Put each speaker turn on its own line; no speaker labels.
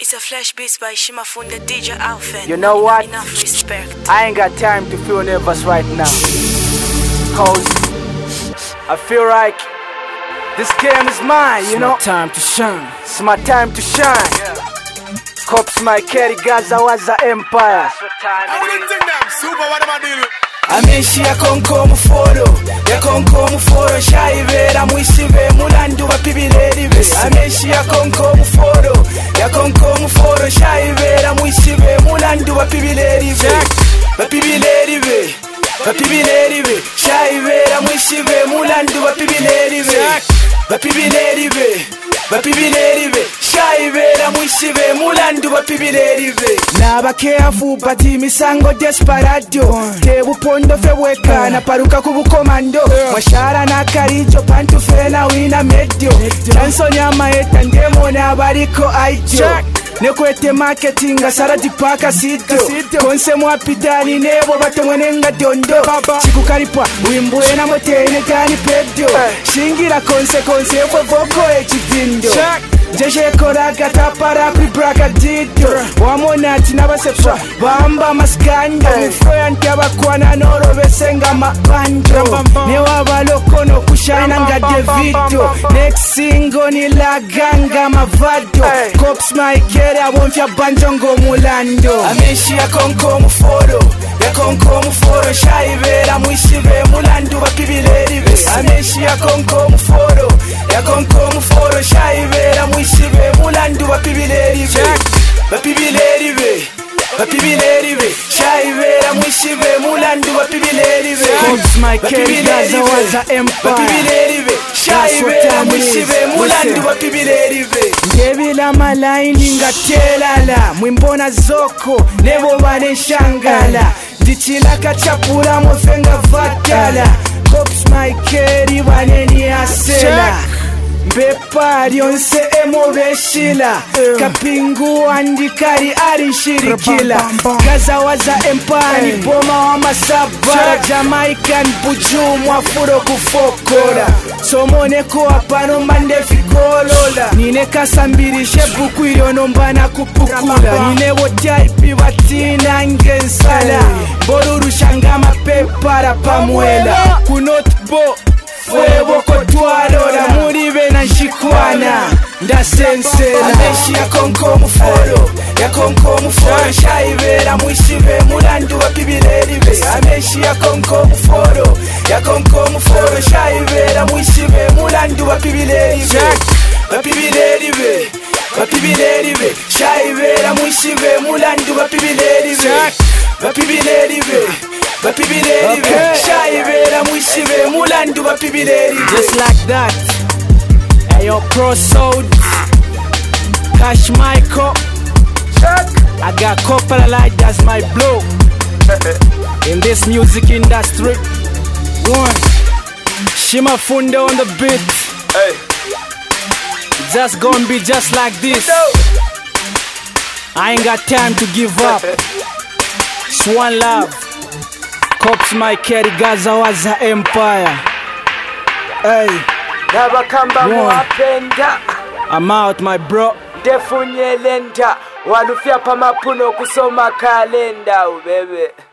It's a flash beats by Shimafunde DJ Alphen.
You know what?
Enough respect.
I ain't got time to feel nervous right now. Cause I feel like this game is mine, you know? It's my time to shine. It's my time to shine. Cops my carry Gaza was the empire. Ameshi ya konko muforo shaivera mwisive mulandu wapibileri be. Ameshi ya konko muforo shaivera mwisive mulandu wapibileri be. Wapibileri be shaivera mwisive mulandu wapibileri be. Bapibileri be shaivera mwisive mulandu wapibileri be. Naba careful but misango desperado. Tebu pondo feweka na paruka kubukomando. Mashara na karijo pantu fena wina medio. Chanso nyama eta ndemo na bariko aijo. Nekwete marketing asara dipaka sito. Konse mwapitani nebo batemwenenga dondo. Chikukaripwa wimbuwe na motene tani pedo. Shingira konse fwe voko echidindo. Jeshe koraga tapara kubraka dito. Wamonati nabasepswa bamba maskando. Mfroya ntiabakwana noro besenga mabando. Newa balokono kushaina nga Davido. Next single ni laganga mavado. Cops my kere abonfya banjongo mulando. Ameshi ya konko muforo shaivera mwisive mulandu wapibileri be. Ameshi ya konko muforo shaivera mwisive mulandu wapibileri be. Bapibileri be shaivera mwisive mulandu wapibileri be. Cops my carry Gaza was the empire. Bapibileri be shaivera mwisive mulandu wapibileri be. Ndebila malaini ngatelala mwimbona zoko nebo bane shangala. Ndichilaka chapura mofenga vatala. Cops my carry baneni asela. Bepa yonse emoveshila. Kapingu andikari arishirikila. Gaza waza empani boma wa masabara. Jamaican buju mwafuro kufokora. Somoneko apano mande fikolola. Nine kasambiri shebuku iliyonombana kupukula. Nine wotaipi watina ngensala. Boruru shangama pepara pamuela. Kunotbo Fuego kotwalora muribe na nshikwana ndasensela. Ameshi ya konko muforo shaivera mwisive mulandu wapibileri be. Ameshi ya konko muforo shaivera mwisive mulandu wapibileri be. Bapibileri be shaivera mwisive mulandu wapibileri be. Bapibileri be shaivera mwisive mulandu wapibileri be. Just like that. Ayo Crossroad Cash Michael. I got Copper like that's my blow. In this music industry. One Shimafunde on the beat. Just gonna be just like this. I ain't got time to give up. Swan love. Cops my carry Gaza was the empire. Hey, Nabakamba mwapenda. I'm out my bro. Defunye lenta. Walufia pamapuno kusoma kalenda ubebe.